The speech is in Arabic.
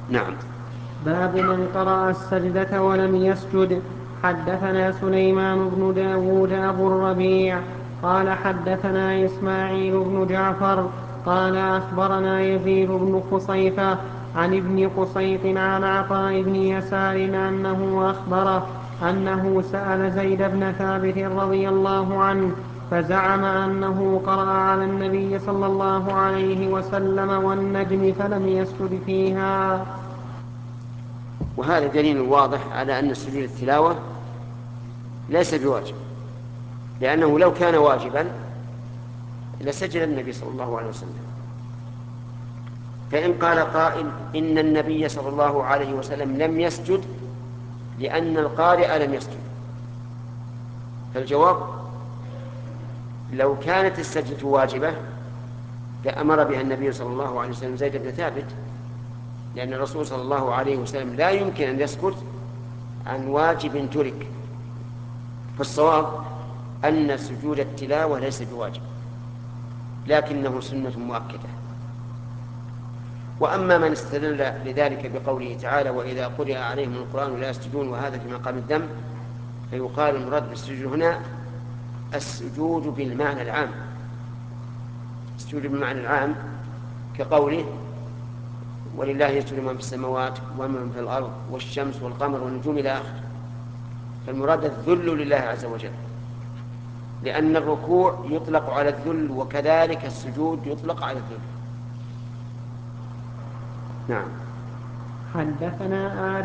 نعم. باب من قرأ السجدة ولم يسجد. حدثنا سليمان بن داود أبو الربيع قال حدثنا إسماعيل بن جعفر قال أخبرنا يزيد بن خصيفة عن ابن قسيط عن عطاء بن يسار أنه أخبره أنه سأل زيد بن ثابت رضي الله عنه فزعم أنه قرأ على النبي صلى الله عليه وسلم والنجم فلم يسجد فيها. وهذا دليل واضح على أن سجود التلاوة ليس بواجب، لأنه لو كان واجبا لسجد النبي صلى الله عليه وسلم. فإن قال قائل إن النبي صلى الله عليه وسلم لم يسجد لأن القارئ لم يسجد، فالجواب لو كانت السجدة واجبة لأمر بها النبي صلى الله عليه وسلم زيد بن ثابت، لأن الرسول صلى الله عليه وسلم لا يمكن أن يسكت عن واجب ترك. فالصواب أن سجود التلاوة ليس بواجب لكنه سنة مؤكدة. وأما من استدل لذلك بقوله تعالى وإذا قرئ عليهم القرآن لا يسجدون وهذا في مقام الذم، فيقال المراد بالسجود هنا السجود بالمعنى العام، السجود بالمعنى العام كقوله ولله يسجد من في السماوات ومن في الأرض والشمس والقمر والنجوم إلى آخره. فالمراد الذل لله عز وجل، لأن الركوع يطلق على الذل وكذلك السجود يطلق على الذل. نعم. حدثنا